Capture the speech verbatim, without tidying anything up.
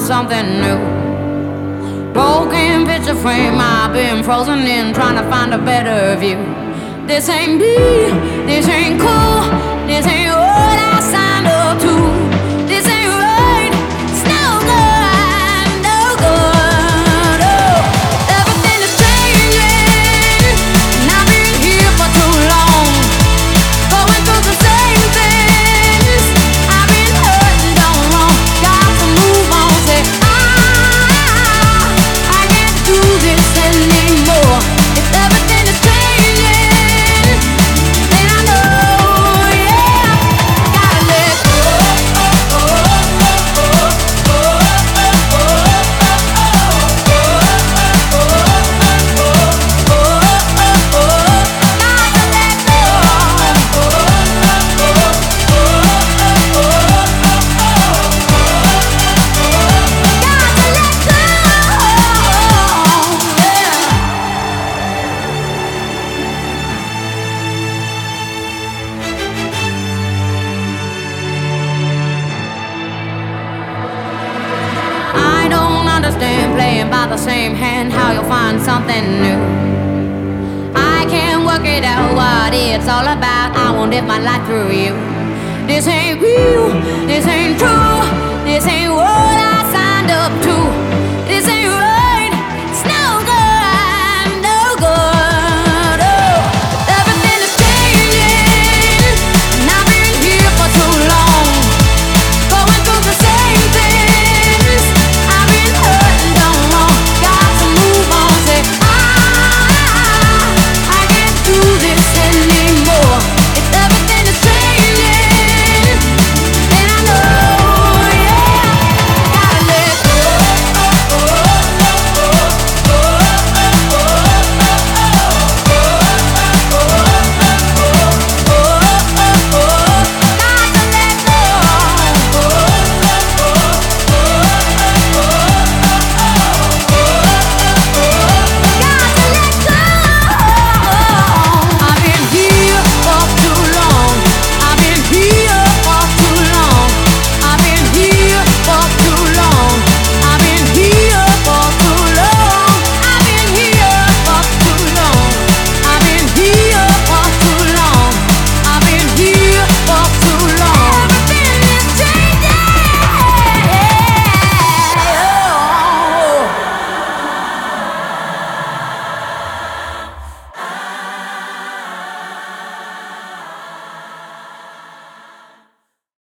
something new. Broken picture frame, I've been frozen in, trying to find a better view. This ain't me, this ain't cool, this ain't what I signed up to. This ain't right, it's no good, no good. Oh, everything is changing, and I've been here for too long, going through the same things. I've been hurt and done wrong, got to move on. Say I, I can't do this anymore. If everything is changing, then I know, yeah, gotta let go. I don't understand playing by the same hand, how you'll find something new. I can't work it out what it's all about. I won't live my life through you. This ain't real, this ain't true, this ain't what